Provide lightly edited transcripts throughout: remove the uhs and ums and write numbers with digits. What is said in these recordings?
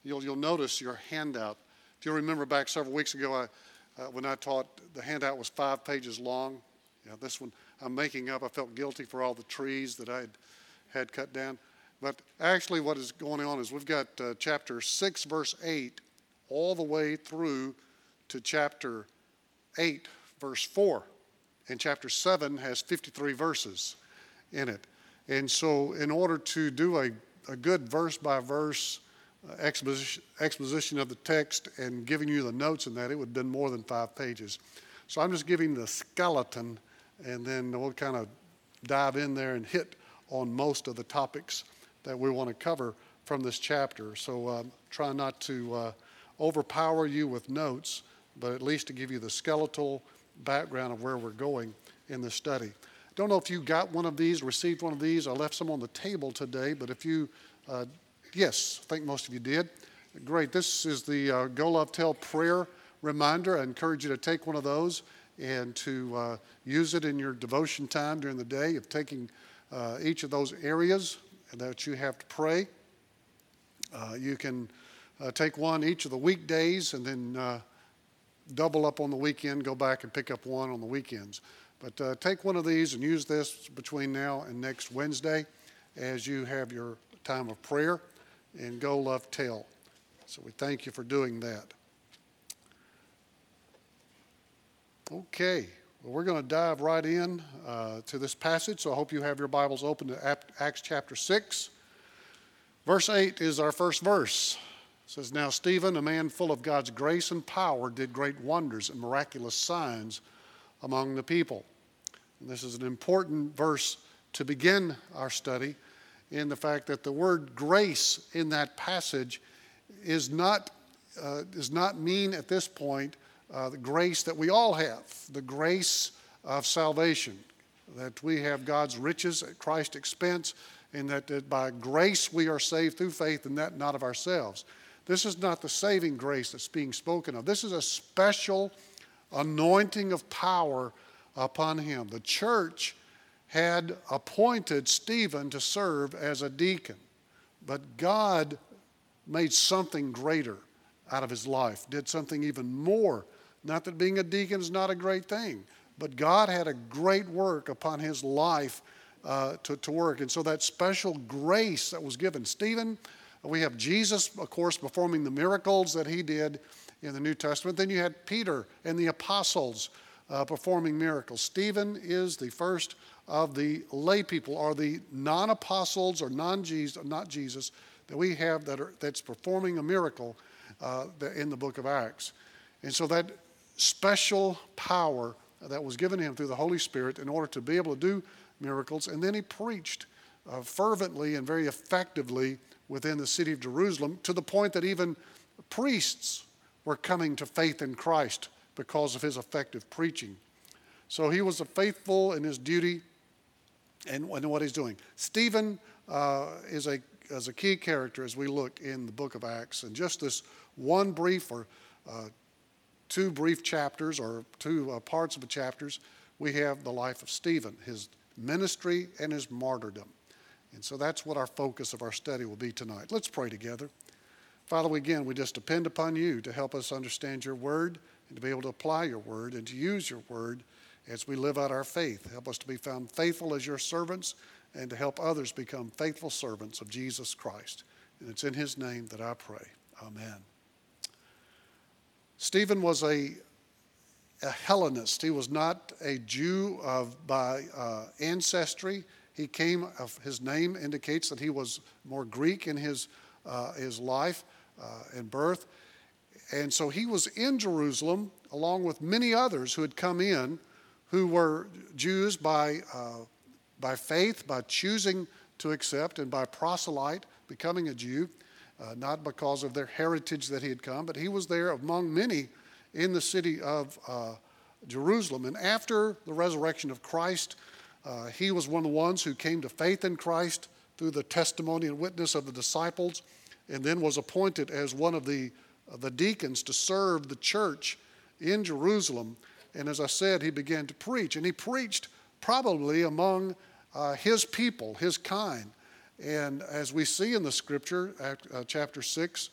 you'll notice your handout. If you remember back several weeks ago, when I taught, the handout was 5 pages long. This one I'm making up. I felt guilty for all the trees that I had cut down. But actually what is going on is we've got chapter 6, verse 8, all the way through to chapter 8, verse 4. And chapter 7 has 53 verses in it. And so in order to do a good verse-by-verse exposition of the text and giving you the notes in that, it would have been more than 5 pages. So I'm just giving the skeleton, and then we'll kind of dive in there and hit on most of the topics that we want to cover from this chapter. So try not to overpower you with notes, but at least to give you the skeletal background of where we're going in the study. Don't know if you got one of these, received one of these. I left some on the table today, but if you, yes, I think most of you did. Great. This is the Go Love Tell prayer reminder. I encourage you to take one of those and to use it in your devotion time during the day of taking each of those areas that you have to pray. You can take one each of the weekdays and then double up on the weekend, go back and pick up one on the weekends. But take one of these and use this between now and next Wednesday as you have your time of prayer and Go Love Tell. So we thank you for doing that. Okay, well, we're going to dive right in to this passage, so I hope you have your Bibles open to Acts chapter 6. Verse 8 is our first verse. It says, "Now Stephen, a man full of God's grace and power, did great wonders and miraculous signs among the people." And this is an important verse to begin our study in the fact that the word grace in that passage does not mean at this point the grace that we all have, the grace of salvation, that we have God's riches at Christ's expense, and that by grace we are saved through faith and that not of ourselves. This is not the saving grace that's being spoken of. This is a special anointing of power upon him. The church had appointed Stephen to serve as a deacon, but God made something greater out of his life, did something even more. Not that being a deacon is not a great thing, but God had a great work upon his life to work. And so that special grace that was given Stephen, we have Jesus, of course, performing the miracles that he did in the New Testament. Then you had Peter and the apostles performing miracles. Stephen is the first of the lay people, or the non-apostles or non-Jesus, not Jesus, that we have that's performing a miracle in the book of Acts. And so that special power that was given him through the Holy Spirit in order to be able to do miracles. And then he preached fervently and very effectively within the city of Jerusalem, to the point that even priests were coming to faith in Christ because of his effective preaching. So he was faithful in his duty and what he's doing. Stephen is a key character as we look in the book of Acts. And just this one brief or 2 brief chapters, or 2 parts of the chapters, we have the life of Stephen, his ministry and his martyrdom. And so that's what our focus of our study will be tonight. Let's pray together. Father, we just depend upon you to help us understand your word and to be able to apply your word and to use your word as we live out our faith. Help us to be found faithful as your servants and to help others become faithful servants of Jesus Christ. And it's in his name that I pray. Amen. Stephen was a Hellenist. He was not a Jew by ancestry. His name indicates that he was more Greek in his life and birth. And so he was in Jerusalem along with many others who had come in who were Jews by faith, by choosing to accept, and by proselyte, becoming a Jew, not because of their heritage that he had come, but he was there among many in the city of Jerusalem. And after the resurrection of Christ, he was one of the ones who came to faith in Christ through the testimony and witness of the disciples, and then was appointed as one of the deacons to serve the church in Jerusalem. And as I said, he began to preach, and he preached probably among his people, his kind. And as we see in the scripture, chapter 6,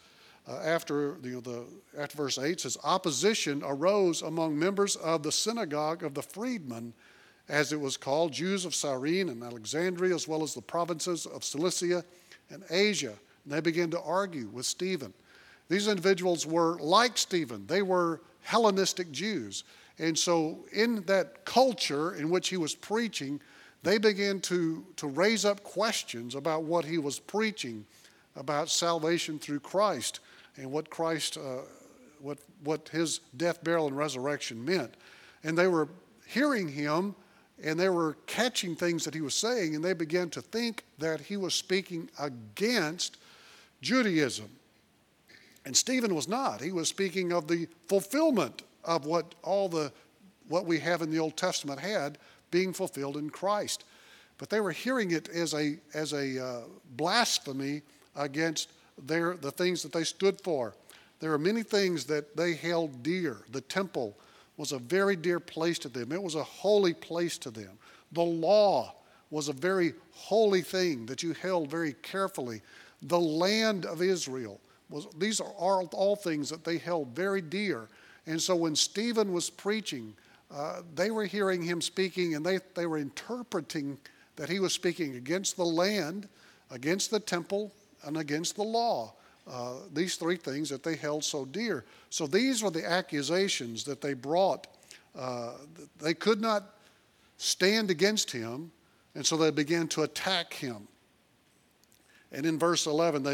after verse 8 says, opposition arose among members of the synagogue of the freedmen, as it was called, Jews of Cyrene and Alexandria, as well as the provinces of Cilicia and Asia. And they began to argue with Stephen. These individuals were like Stephen. They were Hellenistic Jews. And so in that culture in which he was preaching, they began to raise up questions about what he was preaching, about salvation through Christ and what Christ, what his death, burial, and resurrection meant. And they were hearing him, and they were catching things that he was saying, and they began to think that he was speaking against Judaism. And Stephen was not. He was speaking of the fulfillment of what we have in the Old Testament had being fulfilled in Christ. But they were hearing it as a blasphemy against the things that they stood for. There are many things that they held dear. The temple was a very dear place to them. It was a holy place to them. The law was a very holy thing that you held very carefully. The land of Israel these are all things that they held very dear. And so when Stephen was preaching, they were hearing him speaking, and they were interpreting that he was speaking against the land, against the temple, and against the law. These three things that they held so dear. So these were the accusations that they brought. They could not stand against him, and so they began to attack him. And in verse 11,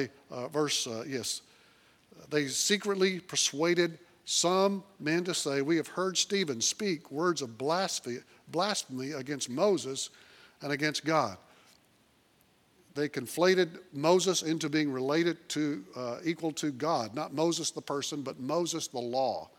they secretly persuaded some men to say, we have heard Stephen speak words of blasphemy against Moses and against God. They conflated Moses into being related to, equal to God. Not Moses the person, but Moses the law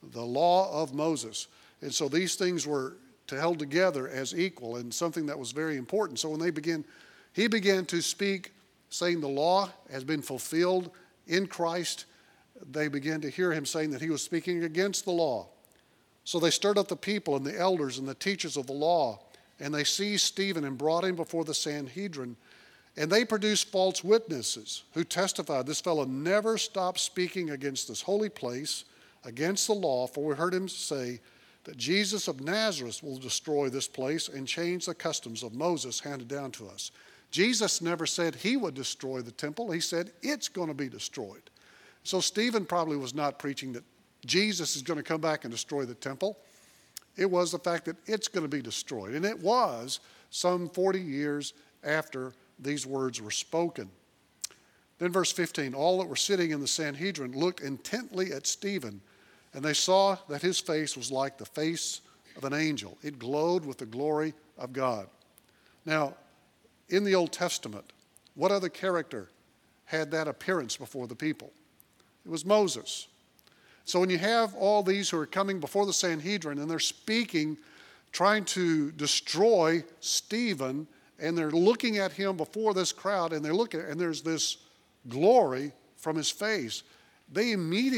of Moses. And so these things were held together as equal and something that was very important. So when he began to speak, saying the law has been fulfilled in Christ, they began to hear him saying that he was speaking against the law. So they stirred up the people and the elders and the teachers of the law, and they seized Stephen and brought him before the Sanhedrin. And they produced false witnesses who testified, this fellow never stopped speaking against this holy place, against the law, for we heard him say that Jesus of Nazareth will destroy this place and change the customs of Moses handed down to us. Jesus never said he would destroy the temple. He said it's going to be destroyed. So Stephen probably was not preaching that Jesus is going to come back and destroy the temple. It was the fact that it's going to be destroyed. And it was some 40 years after these words were spoken. Then verse 15, all that were sitting in the Sanhedrin looked intently at Stephen, and they saw that his face was like the face of an angel. It glowed with the glory of God. Now, in the Old Testament, what other character had that appearance before the people? It was Moses. So when you have all these who are coming before the Sanhedrin and they're speaking, trying to destroy Stephen, and they're looking at him before this crowd, and and there's this glory from his face, they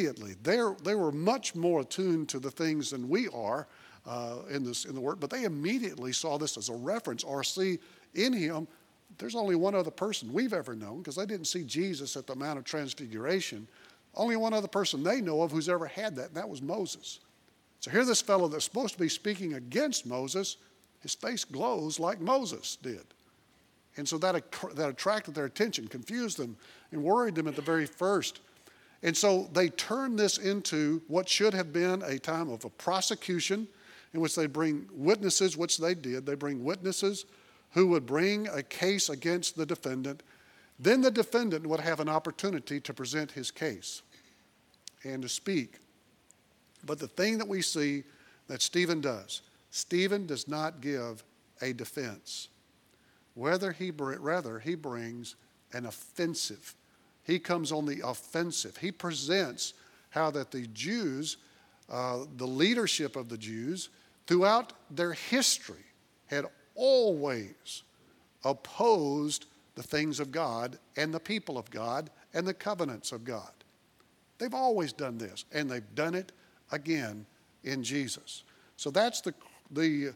were much more attuned to the things than we are in the Word, but they immediately saw this as a reference, or see in him. There's only one other person we've ever known, because they didn't see Jesus at the Mount of Transfiguration. Only one other person they know of who's ever had that, and that was Moses. So here this fellow that's supposed to be speaking against Moses, his face glows like Moses did. And so that attracted their attention, confused them, and worried them at the very first. And so they turned this into what should have been a time of a prosecution, in which they bring witnesses, which they did. They bring witnesses who would bring a case against the defendant. Then the defendant would have an opportunity to present his case and to speak. But the thing that we see that Stephen does not give a defense. Rather, he brings an offensive. He comes on the offensive. He presents how that the Jews, the leadership of the Jews, throughout their history, had always opposed the things of God and the people of God and the covenants of God. They've always done this, and they've done it again in Jesus. So that's the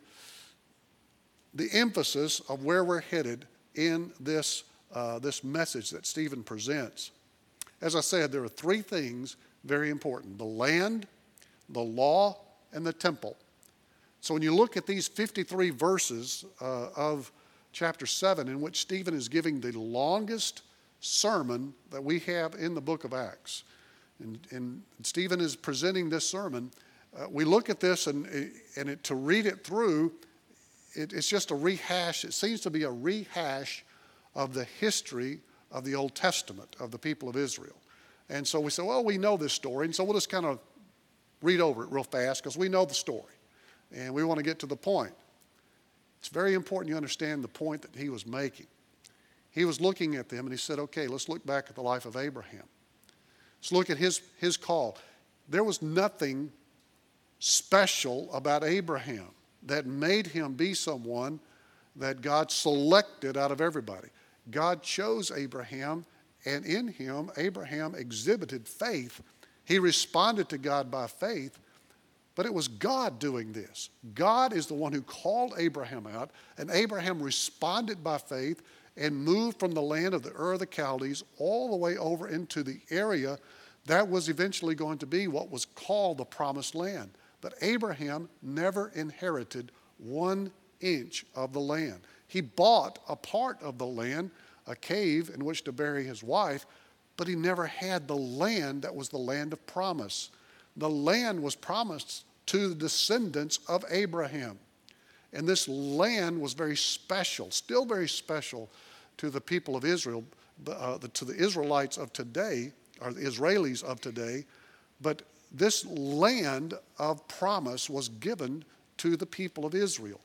emphasis of where we're headed in this message that Stephen presents. as I said, there are three things very important: the land, the law, and the temple. So when you look at these 53 verses of chapter 7, in which Stephen is giving the longest sermon that we have in the book of Acts, and Stephen is presenting this sermon, we look at this and to read it through, it's just a rehash. It seems to be a rehash of the history of the Old Testament of the people of Israel. And so we say, well, we know this story, and so we'll just kind of read over it real fast because we know the story, and we want to get to the point. It's very important you understand the point that he was making. He was looking at them, and he said, okay, let's look back at the life of Abraham. Let's look at his call. There was nothing special about Abraham that made him be someone that God selected out of everybody. God chose Abraham, and in him, Abraham exhibited faith. He responded to God by faith, but it was God doing this. God is the one who called Abraham out, and Abraham responded by faith and moved from the land of the Ur of the Chaldees all the way over into the area that was eventually going to be what was called the Promised Land. But Abraham never inherited 1 inch of the land. He bought a part of the land, a cave in which to bury his wife, but he never had the land that was the land of promise. The land was promised to the descendants of Abraham. And this land was very special, still very special to the people of Israel, to the Israelites of today, or the Israelis of today. But this land of promise was given to the people of Israel.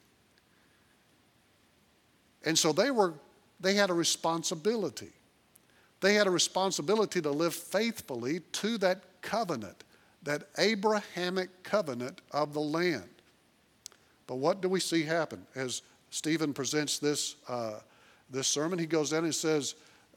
And so they had a responsibility. They had a responsibility to live faithfully to that covenant, that Abrahamic covenant of the land. But what do we see happen? As Stephen presents this sermon, he goes down and says,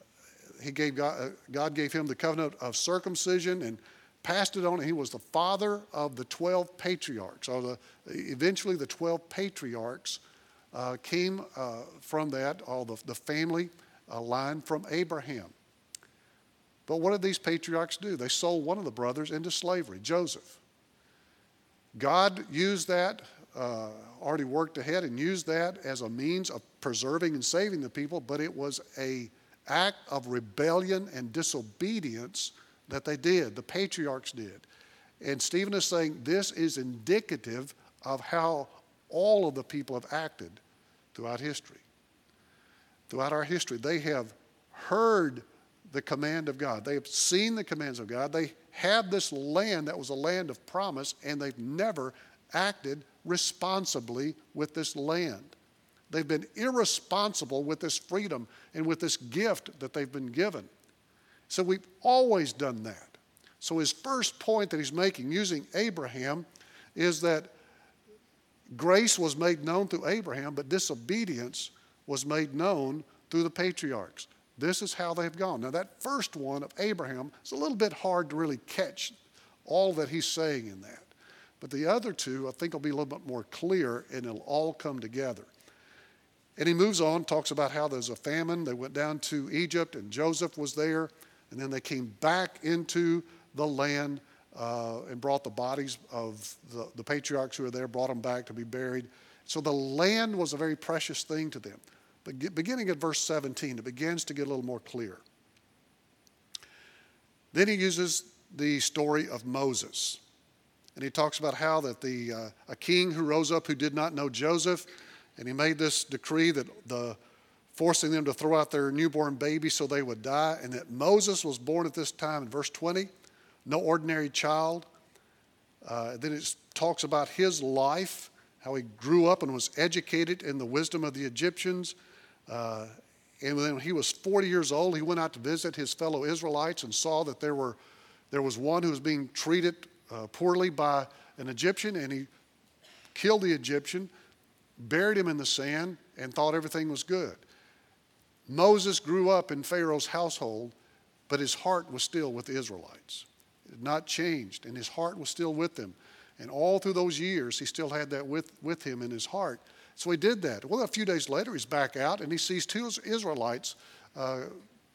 God gave him the covenant of circumcision and passed it on, and he was the father of the 12 patriarchs, or eventually the 12 patriarchs came from that, all the family line from Abraham. But what did these patriarchs do? They sold one of the brothers into slavery, Joseph. God used that, already worked ahead and used that as a means of preserving and saving the people, but it was an act of rebellion and disobedience that they did, the patriarchs did. And Stephen is saying this is indicative of how all of the people have acted throughout history. Throughout our history, they have heard the command of God. They have seen the commands of God. They have this land that was a land of promise, and they've never acted responsibly with this land. They've been irresponsible with this freedom and with this gift that they've been given. So we've always done that. So his first point that he's making using Abraham is that grace was made known through Abraham, but disobedience was made known through the patriarchs. This is how they've gone. Now that first one of Abraham is a little bit hard to really catch all that he's saying in that. But the other two, I think, will be a little bit more clear, and it'll all come together. And he moves on, talks about how there's a famine. They went down to Egypt, and Joseph was there. And then they came back into the land and brought the bodies of the patriarchs who were there, brought them back to be buried. So the land was a very precious thing to them. But beginning at verse 17, it begins to get a little more clear. Then he uses the story of Moses. And he talks about how that a king who rose up who did not know Joseph, and he made this decree that forcing them to throw out their newborn baby so they would die, and that Moses was born at this time in verse 20, no ordinary child. Then it talks about his life, how he grew up and was educated in the wisdom of the Egyptians. And when he was 40 years old, he went out to visit his fellow Israelites and saw that there was one who was being treated poorly by an Egyptian, and he killed the Egyptian, buried him in the sand, and thought everything was good. Moses grew up in Pharaoh's household, but his heart was still with the Israelites. It had not changed, and his heart was still with them. And all through those years, he still had that with him in his heart. So he did that. Well, a few days later, he's back out, and he sees two Israelites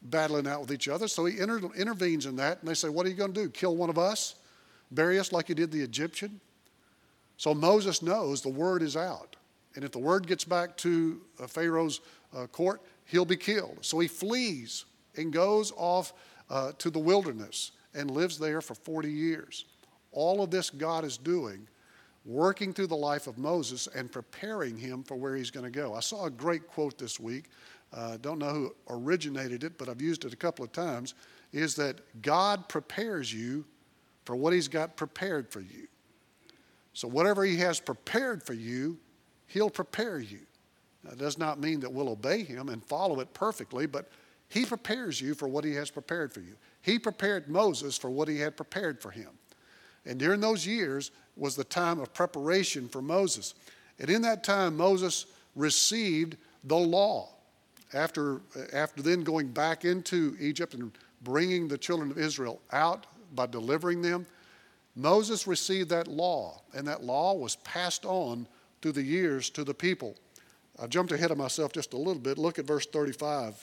battling out with each other. So he intervenes in that, and they say, what are you going to do? Kill one of us? Bury us like you did the Egyptian? So Moses knows the word is out. And if the word gets back to Pharaoh's court, he'll be killed. So he flees and goes off to the wilderness and lives there for 40 years. All of this God is doing, working through the life of Moses and preparing him for where he's going to go. I saw a great quote this week. Don't know who originated it, but I've used it a couple of times, is that God prepares you for what he's got prepared for you. So whatever he has prepared for you, he'll prepare you. That does not mean that we'll obey him and follow it perfectly, but he prepares you for what he has prepared for you. He prepared Moses for what he had prepared for him. And during those years was the time of preparation for Moses. And in that time, Moses received the law. After then going back into Egypt and bringing the children of Israel out by delivering them, Moses received that law, and that law was passed on through the years to the people. I jumped ahead of myself just a little bit. Look at verse 35.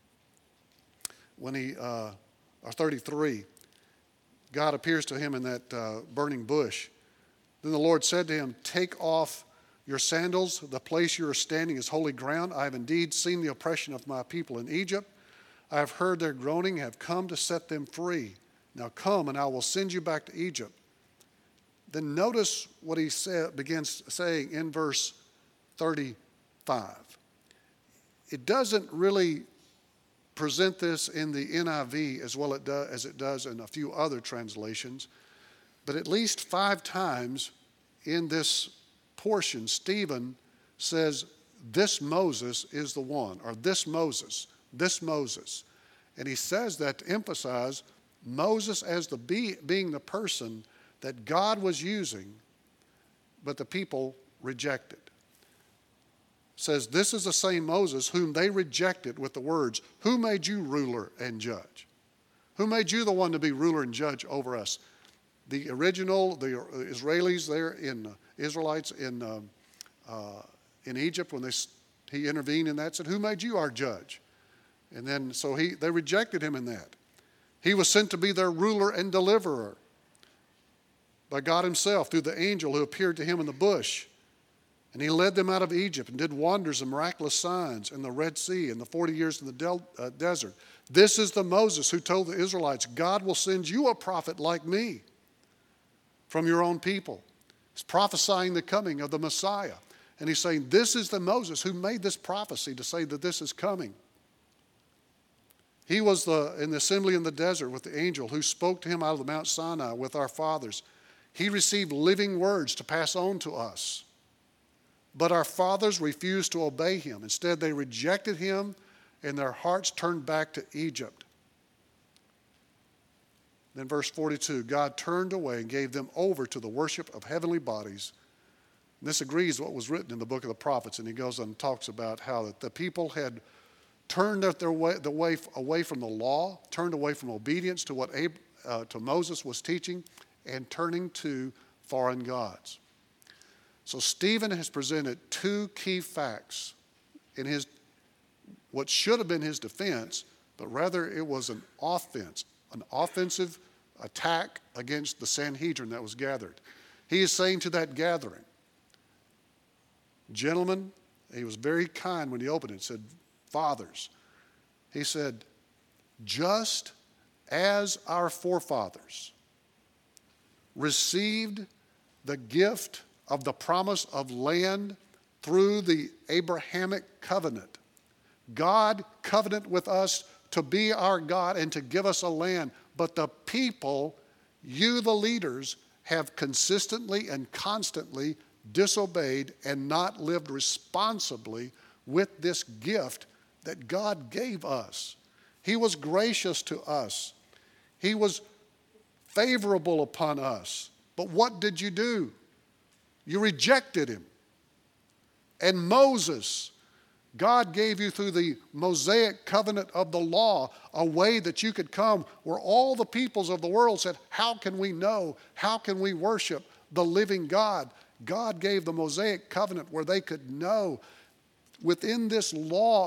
Or 33, God appears to him in that burning bush. Then the Lord said to him, take off your sandals. The place you are standing is holy ground. I have indeed seen the oppression of my people in Egypt. I have heard their groaning, have come to set them free. Now come, and I will send you back to Egypt. Then notice what he begins saying in verse 35. It doesn't really present this in the NIV as well as it does in a few other translations, but at least 5 times in this portion, Stephen says, this Moses is the one, or this Moses. And he says that to emphasize Moses as being the person that God was using, but the people rejected. Says, this is the same Moses whom they rejected with the words, who made you ruler and judge? Who made you the one to be ruler and judge over us? The Israelis there Israelites in Egypt, when he intervened in that, said, who made you our judge? And then so they rejected him in that. He was sent to be their ruler and deliverer by God himself through the angel who appeared to him in the bush. And he led them out of Egypt and did wonders and miraculous signs in the Red Sea and the 40 years in the desert. This is the Moses who told the Israelites, God will send you a prophet like me from your own people. He's prophesying the coming of the Messiah. And he's saying, this is the Moses who made this prophecy to say that this is coming. He was in the assembly in the desert with the angel who spoke to him out of the Mount Sinai with our fathers. He received living words to pass on to us. But our fathers refused to obey him. Instead, they rejected him, and their hearts turned back to Egypt. Then verse 42, God turned away and gave them over to the worship of heavenly bodies. And this agrees with what was written in the book of the prophets, and he goes on and talks about how that the people had turned away from the law, turned away from obedience to what to Moses was teaching, and turning to foreign gods. So Stephen has presented 2 key facts in what should have been his defense, but rather it was an offensive attack against the Sanhedrin that was gathered. He is saying to that gathering, gentlemen, he was very kind when he opened it, said, fathers. He said, just as our forefathers received the gift of the promise of land through the Abrahamic covenant. God covenanted with us to be our God and to give us a land. But the people, you the leaders, have consistently and constantly disobeyed and not lived responsibly with this gift that God gave us. He was gracious to us. He was favorable upon us. But what did you do? You rejected him. And Moses, God gave you through the Mosaic covenant of the law a way that you could come where all the peoples of the world said, how can we know? How can we worship the living God? God gave the Mosaic covenant where they could know within this law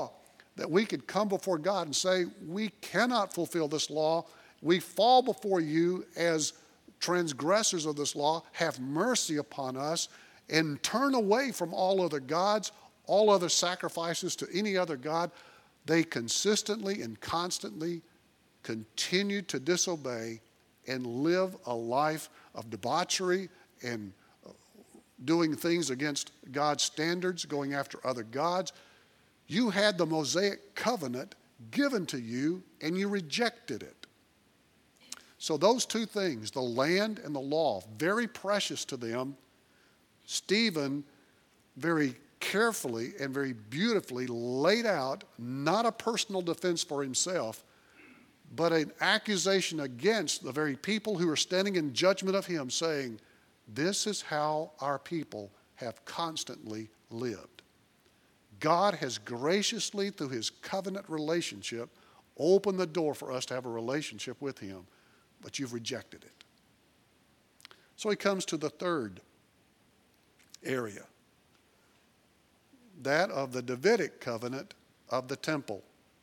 that we could come before God and say, we cannot fulfill this law. We fall before you as transgressors of this law. Have mercy upon us and turn away from all other gods, all other sacrifices to any other God. They consistently and constantly continued to disobey and live a life of debauchery and doing things against God's standards, going after other gods. You had the Mosaic covenant given to you, and you rejected it. So those two things, the land and the law, very precious to them. Stephen very carefully and very beautifully laid out not a personal defense for himself, but an accusation against the very people who are standing in judgment of him, saying, this is how our people have constantly lived. God has graciously, through his covenant relationship, opened the door for us to have a relationship with him, but you've rejected it. So he comes to the third area, that of the Davidic covenant of the temple.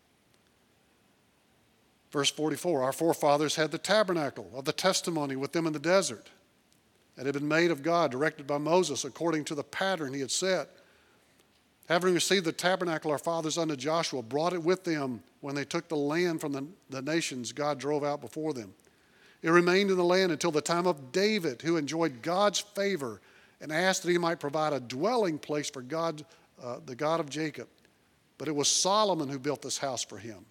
Verse 44, our forefathers had the tabernacle of the testimony with them in the desert. It had been made of God, directed by Moses, according to the pattern he had set. Having received the tabernacle, our fathers unto Joshua brought it with them when they took the land from the nations God drove out before them. It remained in the land until the time of David, who enjoyed God's favor and asked that he might provide a dwelling place for God, the God of Jacob. But it was Solomon who built this house for him.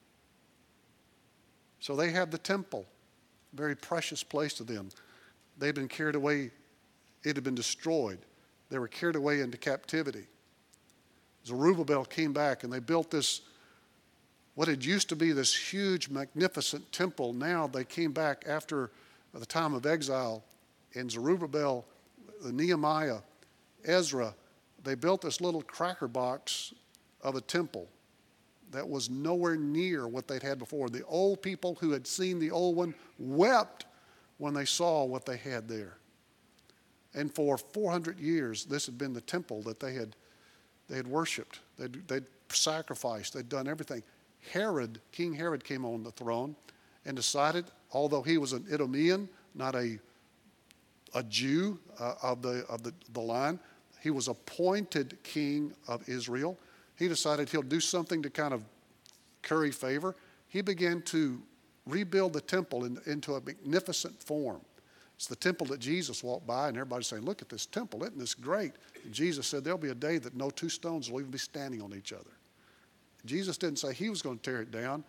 So they had the temple, a very precious place to them. They'd been carried away. It had been destroyed. They were carried away into captivity. Zerubbabel came back and they built this, what had used to be this huge, magnificent temple. Now they came back after the time of exile. And Zerubbabel, Nehemiah, Ezra, they built this little cracker box of a temple that was nowhere near what they'd had before. The old people who had seen the old one wept when they saw what they had there. And for 400 years, this had been the temple that they had worshipped. They'd sacrificed. They'd done everything. King Herod came on the throne and decided, although he was an Idumean, not a Jew of the line, he was appointed king of Israel. He decided he'll do something to kind of curry favor. He began to rebuild the temple into a magnificent form. It's the temple that Jesus walked by, and everybody's saying, look at this temple, isn't this great? And Jesus said, there'll be a day that no two stones will even be standing on each other. Jesus didn't say he was going to tear it down,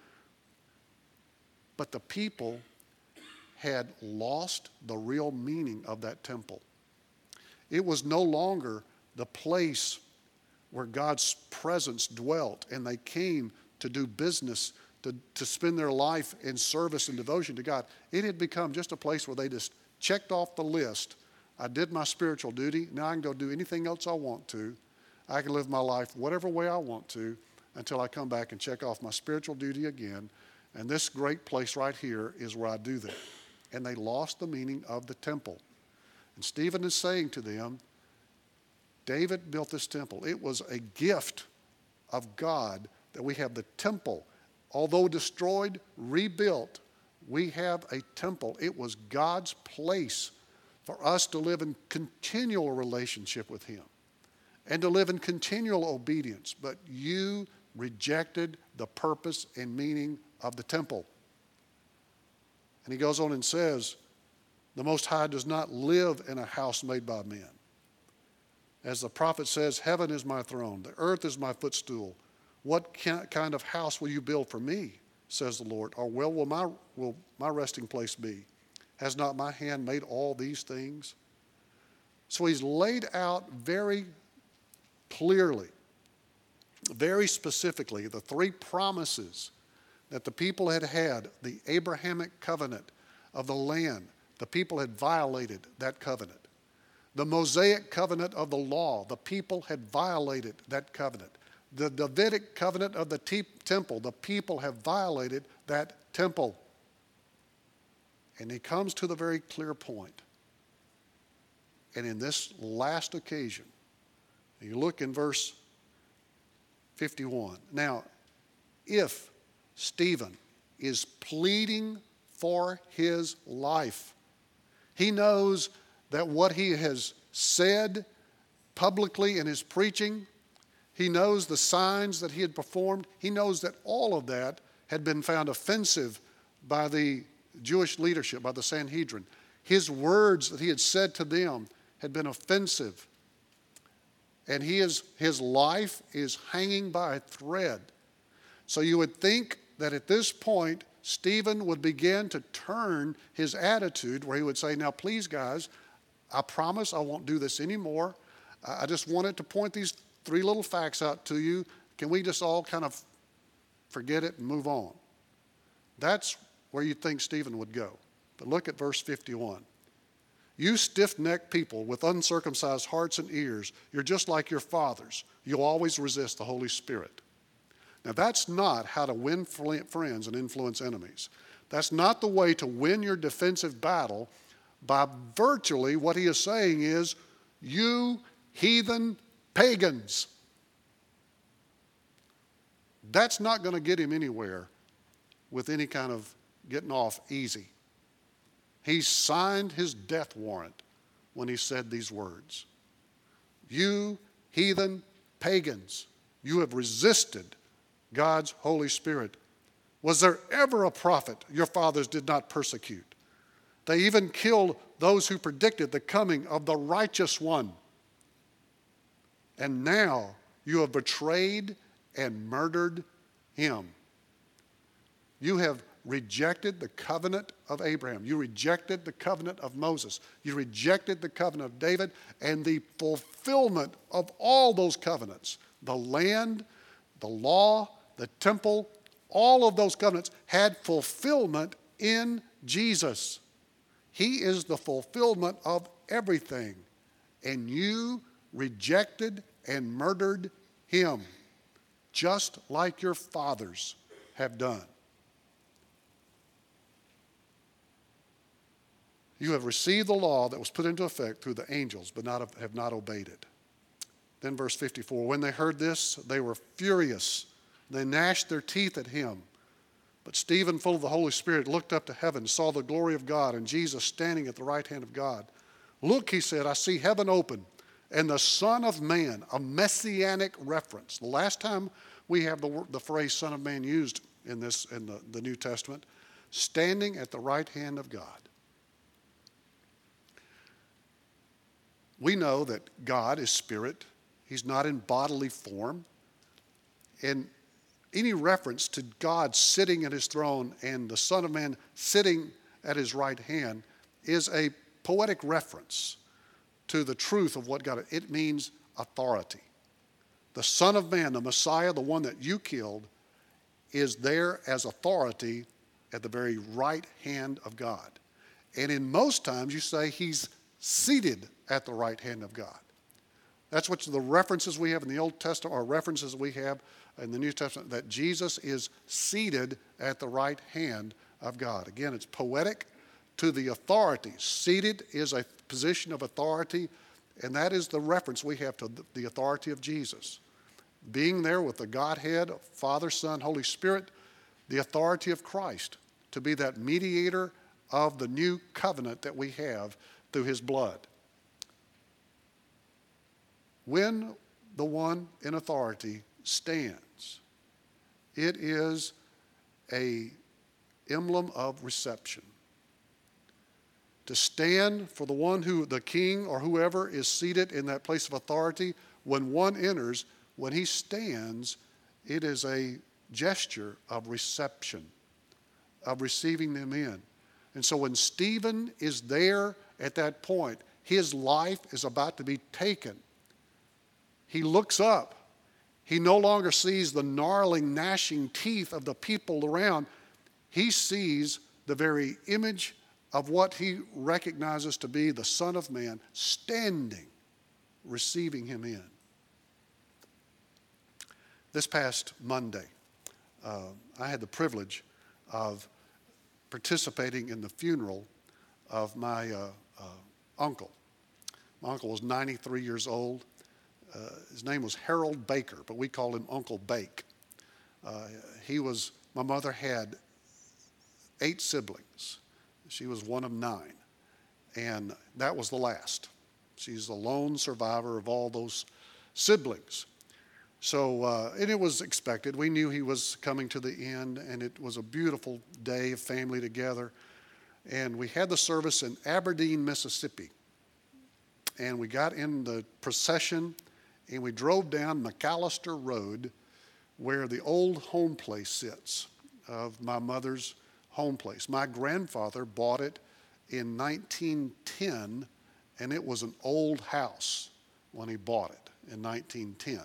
but the people had lost the real meaning of that temple. It was no longer the place where God's presence dwelt, and they came to do business, to spend their life in service and devotion to God. It had become just a place where they just checked off the list. I did my spiritual duty. Now I can go do anything else I want to. I can live my life whatever way I want to until I come back and check off my spiritual duty again. And this great place right here is where I do that. And they lost the meaning of the temple. And Stephen is saying to them, David built this temple. It was a gift of God that we have the temple. Although destroyed, rebuilt, we have a temple. It was God's place for us to live in continual relationship with him and to live in continual obedience. But you rejected the purpose and meaning of the temple. And he goes on and says, the Most High does not live in a house made by men. As the prophet says, heaven is my throne, the earth is my footstool. What kind of house will you build for me, says the Lord? Or where will my resting place be? Has not my hand made all these things? So he's laid out very clearly, very specifically, the three promises that the people had had, the Abrahamic covenant of the land. The people had violated that covenant. The Mosaic covenant of the law, the people had violated that covenant. The Davidic covenant of the temple, the people have violated that temple. And he comes to the very clear point. And in this last occasion, you look in verse 51. Now, if Stephen is pleading for his life, he knows that what he has said publicly in his preaching, he knows the signs that he had performed, he knows that all of that had been found offensive by the Jewish leadership, by the Sanhedrin. His words that he had said to them had been offensive. And his life is hanging by a thread. So you would think that at this point, Stephen would begin to turn his attitude where he would say, now please guys, I promise I won't do this anymore. I just wanted to point these 3 little facts out to you. Can we just all kind of forget it and move on? That's where you think Stephen would go. But look at verse 51. You stiff-necked people with uncircumcised hearts and ears, you're just like your fathers. You'll always resist the Holy Spirit. Now, that's not how to win friends and influence enemies. That's not the way to win your defensive battle. By virtually what he is saying is, you heathen pagans. That's not going to get him anywhere with any kind of getting off easy. He signed his death warrant when he said these words. You heathen pagans, you have resisted God's Holy Spirit. Was there ever a prophet your fathers did not persecute? They even killed those who predicted the coming of the righteous one. And now you have betrayed and murdered him. You have rejected the covenant of Abraham. You rejected the covenant of Moses. You rejected the covenant of David and the fulfillment of all those covenants. The land, the law, the temple, all of those covenants had fulfillment in Jesus. He is the fulfillment of everything. And you rejected and murdered him, just like your fathers have done. You have received the law that was put into effect through the angels, but have not obeyed it. Then verse 54, when they heard this, they were furious. They gnashed their teeth at him. But Stephen, full of the Holy Spirit, looked up to heaven, saw the glory of God, and Jesus standing at the right hand of God. Look, he said, I see heaven open, and the Son of Man, a messianic reference. The last time we have the phrase Son of Man used in the New Testament, standing at the right hand of God. We know that God is spirit. He's not in bodily form. And any reference to God sitting at his throne and the Son of Man sitting at his right hand is a poetic reference to the truth of what God is. It means authority. The Son of Man, the Messiah, the one that you killed, is there as authority at the very right hand of God. And in most times you say he's seated at the right hand of God. That's what the references we have in the Old Testament are references we have in the New Testament, that Jesus is seated at the right hand of God. Again, it's poetic to the authority. Seated is a position of authority, and that is the reference we have to the authority of Jesus. Being there with the Godhead, Father, Son, Holy Spirit, the authority of Christ to be that mediator of the new covenant that we have through his blood. When the one in authority stands, it is an emblem of reception. To stand for the one who, the king or whoever is seated in that place of authority, when one enters, when he stands, it is a gesture of reception, of receiving them in. And so when Stephen is there at that point, his life is about to be taken. He looks up. He no longer sees the gnarling, gnashing teeth of the people around. He sees the very image of what he recognizes to be the Son of Man standing, receiving him in. This past Monday, I had the privilege of participating in the funeral of my uncle. My uncle was 93 years old. His name was Harold Baker, but we called him Uncle Bake. My mother had 8 siblings. She was one of 9, and that was the last. She's the lone survivor of all those siblings. So, and it was expected. We knew he was coming to the end, and it was a beautiful day of family together. And we had the service in Aberdeen, Mississippi. And we got in the procession, and we drove down McAllister Road, where the old home place sits of my mother's home place. My grandfather bought it in 1910, and it was an old house when he bought it in 1910.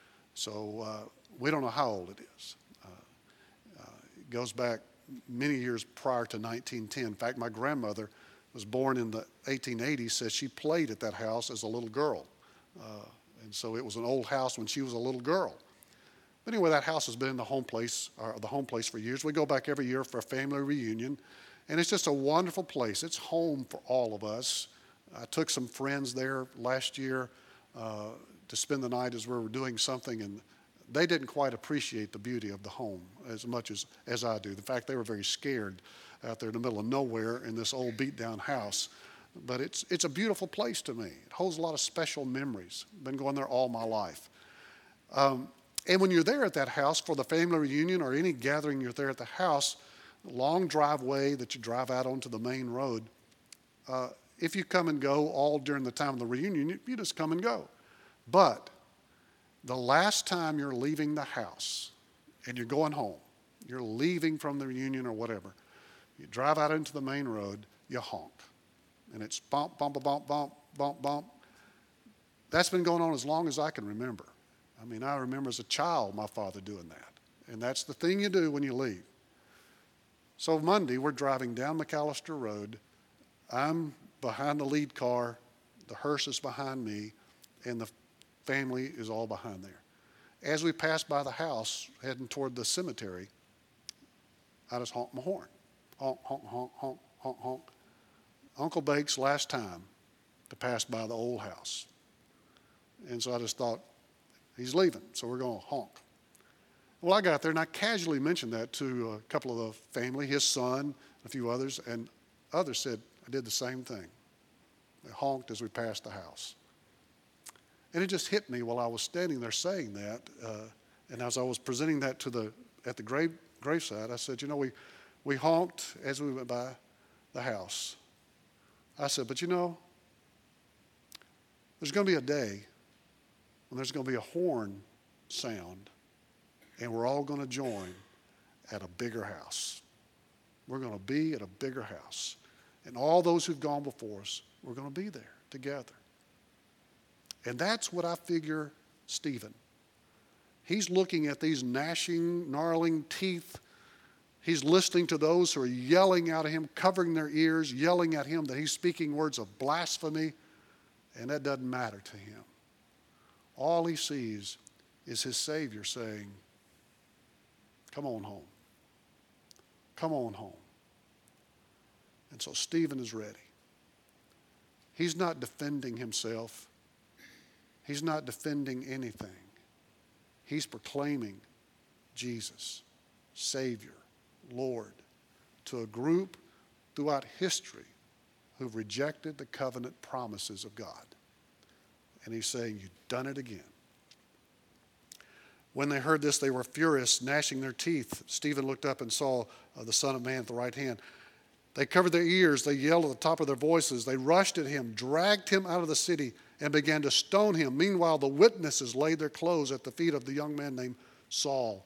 So we don't know how old it is. It goes back many years prior to 1910. In fact, my grandmother was born in the 1880s, says she played at that house as a little girl. And so it was an old house when she was a little girl. But anyway, that house has been the home place for years. We go back every year for a family reunion, and it's just a wonderful place. It's home for all of us. I took some friends there last year to spend the night as we were doing something, and they didn't quite appreciate the beauty of the home as much as I do. In fact, they were very scared out there in the middle of nowhere in this old beat-down house. But it's a beautiful place to me. It holds a lot of special memories. Been going there all my life. And when you're there at that house for the family reunion or any gathering, you're there at the house, long driveway that you drive out onto the main road. If you come and go all during the time of the reunion, you just come and go. But the last time you're leaving the house and you're going home, you're leaving from the reunion or whatever, you drive out into the main road, you honk. And it's bump, bump, bump, bump, bump, bump. That's been going on as long as I can remember. I mean, I remember as a child my father doing that. And that's the thing you do when you leave. So Monday, we're driving down McAllister Road. I'm behind the lead car. The hearse is behind me. And the family is all behind there. As we pass by the house, heading toward the cemetery, I just honk my horn. Honk, honk, honk, honk, honk, honk. Uncle Bake's last time to pass by the old house. And so I just thought, he's leaving, so we're going to honk. Well, I got there, and I casually mentioned that to a couple of the family, his son, a few others, and others said I did the same thing. They honked as we passed the house. And it just hit me while I was standing there saying that, and as I was presenting that at the graveside, I said, we honked as we went by the house. I said, but there's going to be a day when there's going to be a horn sound, and we're all going to join at a bigger house. We're going to be at a bigger house. And all those who've gone before us, we're going to be there together. And that's what I figure Stephen. He's looking at these gnashing, gnarling teeth. He's listening to those who are yelling out at him, covering their ears, yelling at him that he's speaking words of blasphemy, and that doesn't matter to him. All he sees is his Savior saying, come on home. Come on home. And so Stephen is ready. He's not defending himself. He's not defending anything. He's proclaiming Jesus, Savior, Lord, to a group throughout history who've rejected the covenant promises of God. And he's saying, you've done it again. When they heard this, they were furious, gnashing their teeth. Stephen looked up and saw the Son of Man at the right hand. They covered their ears. They yelled at the top of their voices. They rushed at him, dragged him out of the city, and began to stone him. Meanwhile, the witnesses laid their clothes at the feet of the young man named Saul.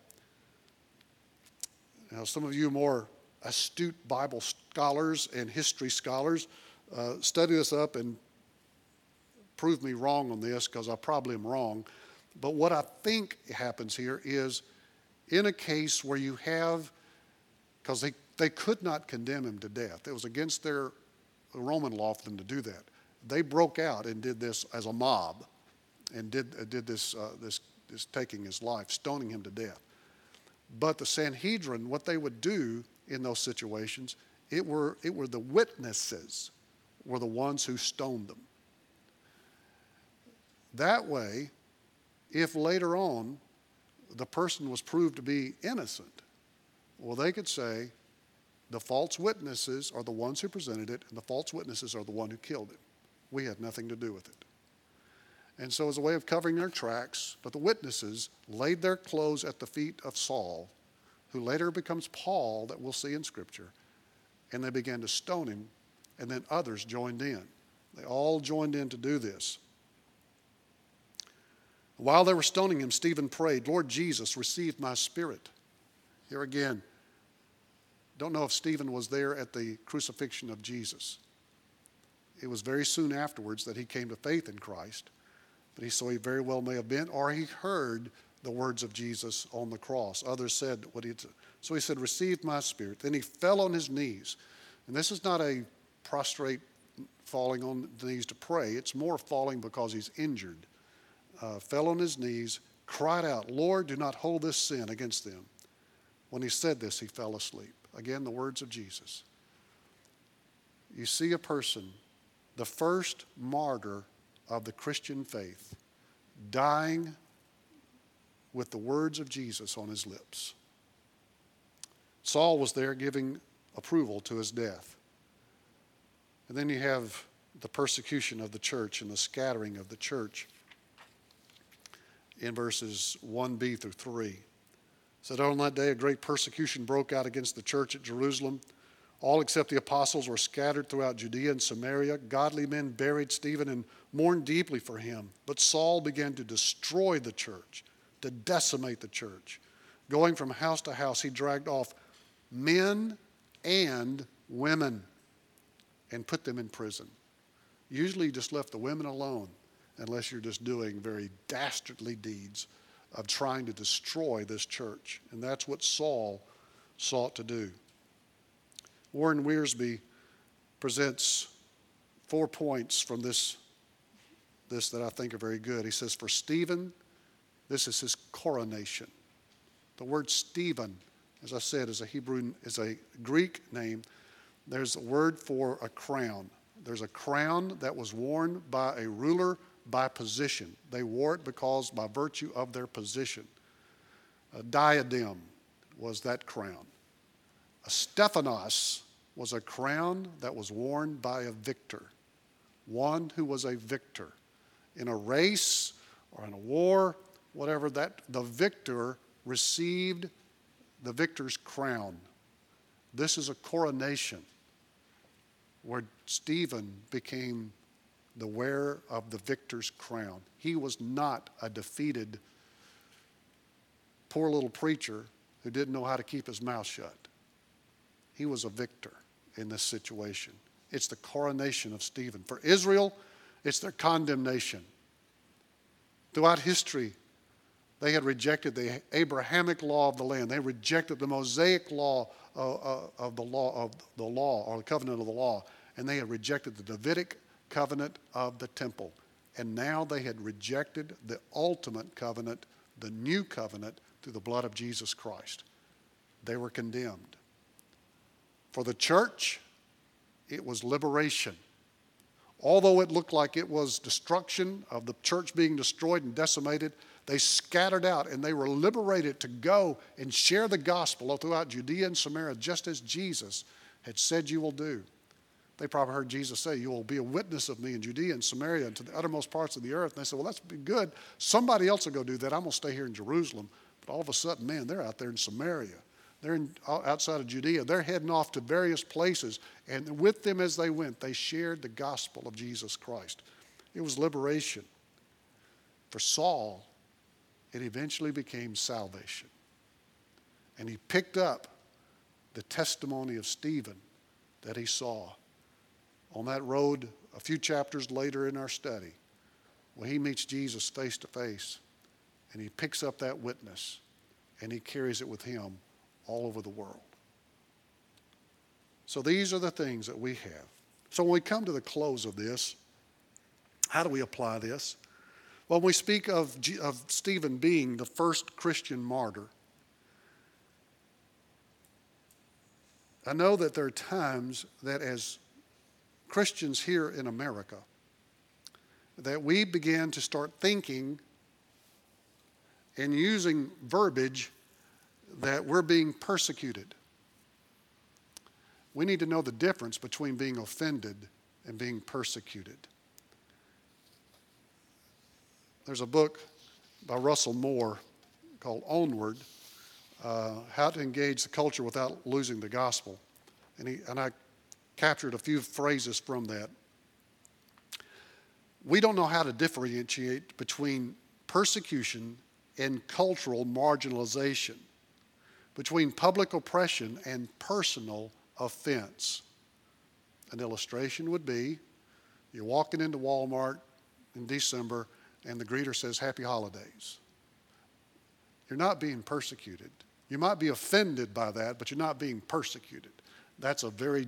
Now, some of you more astute Bible scholars and history scholars study this up and prove me wrong on this, because I probably am wrong. But what I think happens here is, in a case where you have, because they could not condemn him to death. It was against their Roman law for them to do that. They broke out and did this as a mob, and did this taking his life, stoning him to death. But the Sanhedrin, what they would do in those situations, it were the witnesses were the ones who stoned them. That way, if later on the person was proved to be innocent, well, they could say the false witnesses are the ones who presented it, and the false witnesses are the one who killed him. We had nothing to do with it. And so as a way of covering their tracks, but the witnesses laid their clothes at the feet of Saul, who later becomes Paul, that we'll see in Scripture, and they began to stone him, and then others joined in. They all joined in to do this. While they were stoning him, Stephen prayed, "Lord Jesus, receive my spirit." Here again, don't know if Stephen was there at the crucifixion of Jesus. It was very soon afterwards that he came to faith in Christ, but so he very well may have been, or he heard the words of Jesus on the cross. Others said what he had said. So he said, "Receive my spirit." Then he fell on his knees. And this is not a prostrate falling on the knees to pray. It's more falling because he's injured. Fell on his knees, cried out, "Lord, do not hold this sin against them." When he said this, he fell asleep. Again, the words of Jesus. You see a person, the first martyr of the Christian faith, dying with the words of Jesus on his lips. Saul was there giving approval to his death. And then you have the persecution of the church and the scattering of the church in verses 1b through 3. It said, "On that day a great persecution broke out against the church at Jerusalem. All except the apostles were scattered throughout Judea and Samaria. Godly men buried Stephen and mourned deeply for him. But Saul began to destroy the church, to decimate the church. Going from house to house, he dragged off men and women and put them in prison." Usually he just left the women alone, unless you're just doing very dastardly deeds of trying to destroy this church. And that's what Saul sought to do. Warren Wiersbe presents 4 points from this that I think are very good. He says, for Stephen, this is his coronation. The word Stephen, as I said, is a Greek name. There's a word for a crown. There's a crown that was worn by a ruler by position. They wore it because by virtue of their position. A diadem was that crown. A Stephanos was a crown that was worn by a victor, one who was a victor. In a race or in a war, whatever, that the victor received the victor's crown. This is a coronation where Stephen became the wearer of the victor's crown. He was not a defeated, poor little preacher who didn't know how to keep his mouth shut. He was a victor in this situation. It's the coronation of Stephen. For Israel, it's their condemnation. Throughout history, they had rejected the Abrahamic law of the land. They rejected the Mosaic law of the law or the covenant of the law, and they had rejected the Davidic covenant of the temple. And now they had rejected the ultimate covenant, the new covenant, through the blood of Jesus Christ. They were condemned. For the church, it was liberation. Although it looked like it was destruction of the church being destroyed and decimated, they scattered out and they were liberated to go and share the gospel throughout Judea and Samaria, just as Jesus had said you will do. They probably heard Jesus say, "You will be a witness of me in Judea and Samaria and to the uttermost parts of the earth." And they said, "Well, that's good. Somebody else will go do that. I'm going to stay here in Jerusalem." But all of a sudden, man, they're out there in Samaria. They're outside of Judea. They're heading off to various places. And with them as they went, they shared the gospel of Jesus Christ. It was liberation. For Saul, it eventually became salvation. And he picked up the testimony of Stephen that he saw on that road a few chapters later in our study, when he meets Jesus face to face, and he picks up that witness and he carries it with him all over the world. So these are the things that we have. So when we come to the close of this, how do we apply this? When we speak of Stephen being the first Christian martyr, I know that there are times that as Christians here in America, that we begin to start thinking and using verbiage that we're being persecuted. We need to know the difference between being offended and being persecuted. There's a book by Russell Moore called Onward, How to Engage the Culture Without Losing the Gospel. And I captured a few phrases from that. We don't know how to differentiate between persecution and cultural marginalization, between public oppression and personal offense. An illustration would be you're walking into Walmart in December and the greeter says, "Happy Holidays." You're not being persecuted. You might be offended by that, but you're not being persecuted. That's a very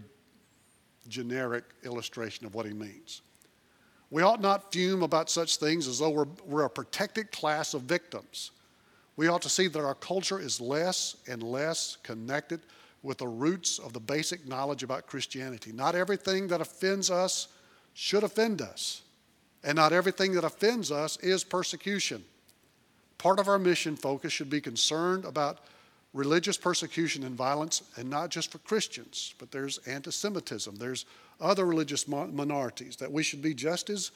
generic illustration of what he means. We ought not fume about such things as though we're a protected class of victims. We ought to see that our culture is less and less connected with the roots of the basic knowledge about Christianity. Not everything that offends us should offend us, and not everything that offends us is persecution. Part of our mission focus should be concerned about religious persecution and violence, and not just for Christians, but there's anti-Semitism. There's other religious minorities that we should be just as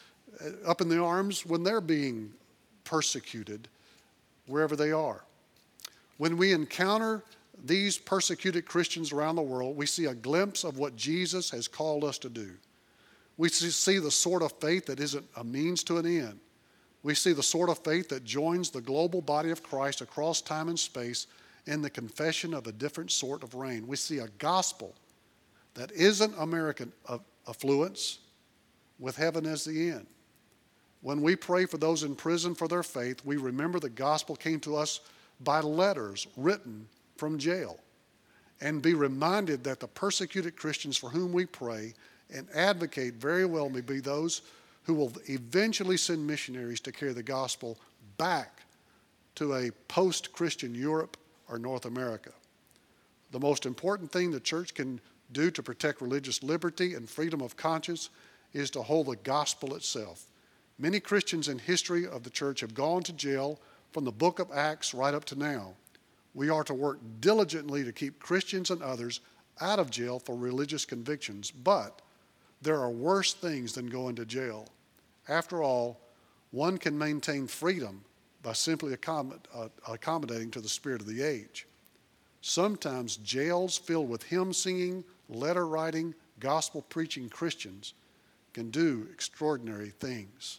up in the arms when they're being persecuted wherever they are. When we encounter these persecuted Christians around the world, we see a glimpse of what Jesus has called us to do. We see the sort of faith that isn't a means to an end. We see the sort of faith that joins the global body of Christ across time and space in the confession of a different sort of reign. We see a gospel that isn't American affluence with heaven as the end. When we pray for those in prison for their faith, we remember the gospel came to us by letters written from jail, and be reminded that the persecuted Christians for whom we pray and advocate very well may be those who will eventually send missionaries to carry the gospel back to a post-Christian Europe or North America. The most important thing the church can do to protect religious liberty and freedom of conscience is to hold the gospel itself. Many Christians in history of the church have gone to jail from the book of Acts right up to now. We are to work diligently to keep Christians and others out of jail for religious convictions, but there are worse things than going to jail. After all, one can maintain freedom by simply accommodating to the spirit of the age. Sometimes jails filled with hymn-singing, letter-writing, gospel-preaching Christians can do extraordinary things.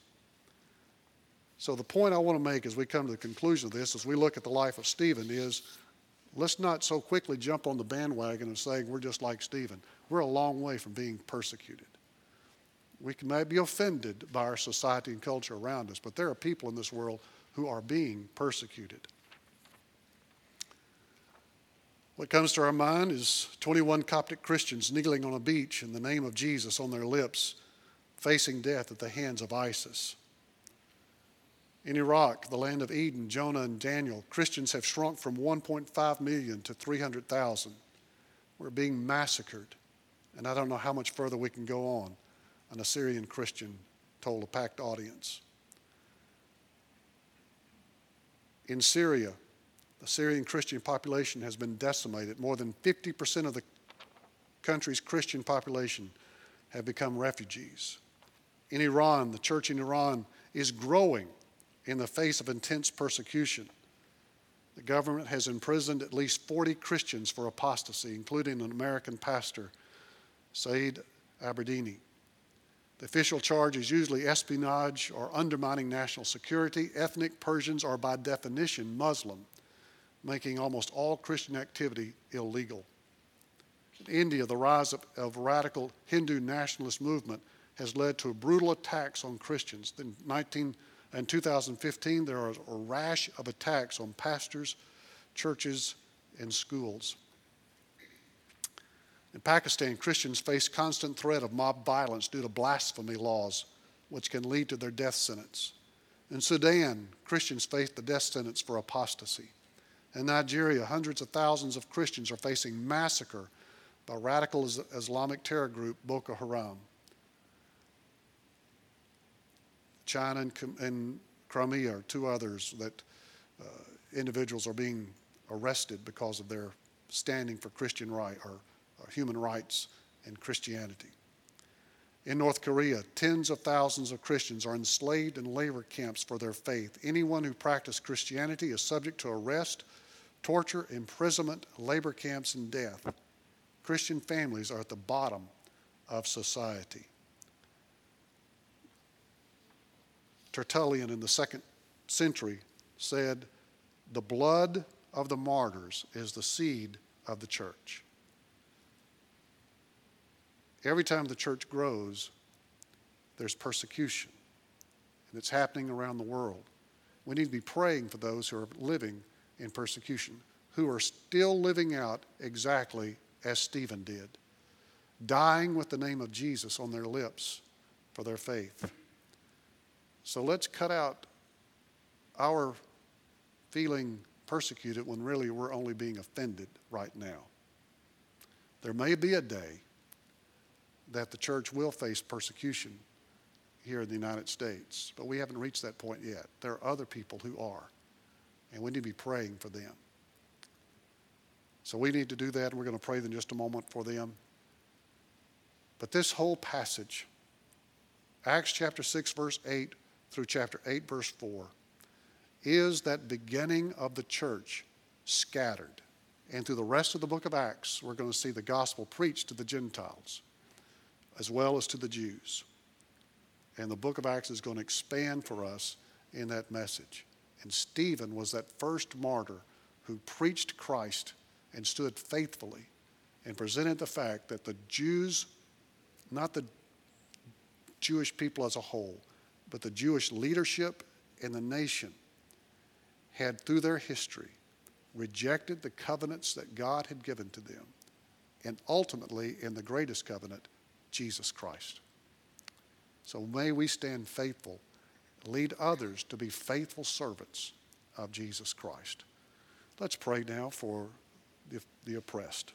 So the point I want to make as we come to the conclusion of this, as we look at the life of Stephen, is let's not so quickly jump on the bandwagon of saying we're just like Stephen. We're a long way from being persecuted. We may be offended by our society and culture around us, but there are people in this world who are being persecuted. What comes to our mind is 21 Coptic Christians kneeling on a beach in the name of Jesus on their lips, facing death at the hands of ISIS. In Iraq, the land of Eden, Jonah and Daniel, Christians have shrunk from 1.5 million to 300,000. We're being massacred, and I don't know how much further we can go on. An Assyrian Christian told a packed audience. In Syria, the Syrian Christian population has been decimated. More than 50% of the country's Christian population have become refugees. In Iran, the church in Iran is growing in the face of intense persecution. The government has imprisoned at least 40 Christians for apostasy, including an American pastor, Saeed Aberdini. The official charge is usually espionage or undermining national security. Ethnic Persians are by definition Muslim, making almost all Christian activity illegal. In India, the rise of radical Hindu nationalist movement has led to brutal attacks on Christians. In 2015, there are a rash of attacks on pastors, churches, and schools. In Pakistan, Christians face constant threat of mob violence due to blasphemy laws, which can lead to their death sentence. In Sudan, Christians face the death sentence for apostasy. In Nigeria, hundreds of thousands of Christians are facing massacre by radical Islamic terror group Boko Haram. China and Crimea are two others that individuals are being arrested because of their standing for Christian right or human rights and Christianity. In North Korea, tens of thousands of Christians are enslaved in labor camps for their faith. Anyone who practices Christianity is subject to arrest, torture, imprisonment, labor camps, and death. Christian families are at the bottom of society. Tertullian in the 2nd century said, "The blood of the martyrs is the seed of the church." Every time the church grows, there's persecution, and it's happening around the world. We need to be praying for those who are living in persecution, who are still living out exactly as Stephen did, dying with the name of Jesus on their lips for their faith. So let's cut out our feeling persecuted when really we're only being offended right now. There may be a day that the church will face persecution here in the United States, but we haven't reached that point yet. There are other people who are, and we need to be praying for them. So we need to do that, and we're going to pray in just a moment for them. But this whole passage, Acts chapter 6, verse 8 through chapter 8, verse 4, is that beginning of the church scattered. And through the rest of the book of Acts, we're going to see the gospel preached to the Gentiles as well as to the Jews. And the book of Acts is going to expand for us in that message. And Stephen was that first martyr who preached Christ and stood faithfully and presented the fact that the Jews, not the Jewish people as a whole, but the Jewish leadership and the nation had, through their history, rejected the covenants that God had given to them, and ultimately, in the greatest covenant, Jesus Christ. So may we stand faithful, lead others to be faithful servants of Jesus Christ. Let's pray now for the oppressed.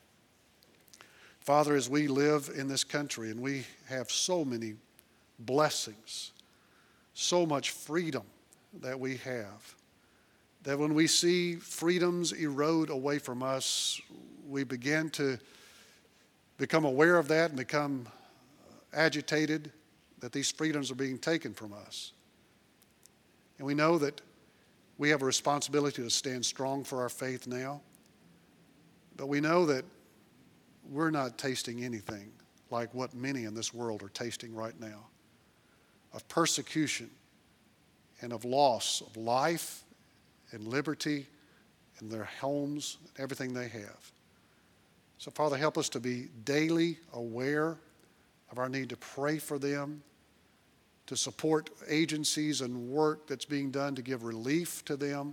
Father, as we live in this country and we have so many blessings, so much freedom that we have, that when we see freedoms erode away from us, we begin to become aware of that and become agitated that these freedoms are being taken from us. And we know that we have a responsibility to stand strong for our faith now, but we know that we're not tasting anything like what many in this world are tasting right now, of persecution and of loss of life and liberty and their homes and everything they have. So, Father, help us to be daily aware of our need to pray for them, to support agencies and work that's being done to give relief to them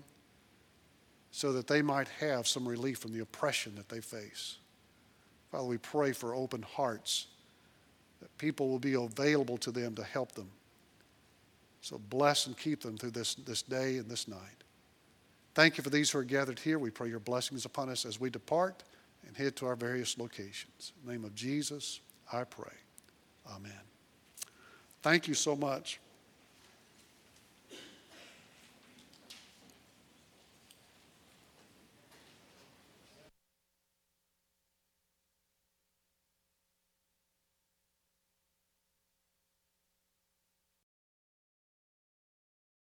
so that they might have some relief from the oppression that they face. Father, we pray for open hearts, that people will be available to them to help them. So bless and keep them through this day and this night. Thank you for these who are gathered here. We pray your blessings upon us as we depart and head to our various locations. In the name of Jesus, I pray. Amen. Thank you so much.